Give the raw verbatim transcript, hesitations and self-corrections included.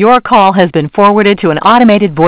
Your call has been forwarded to an automated voice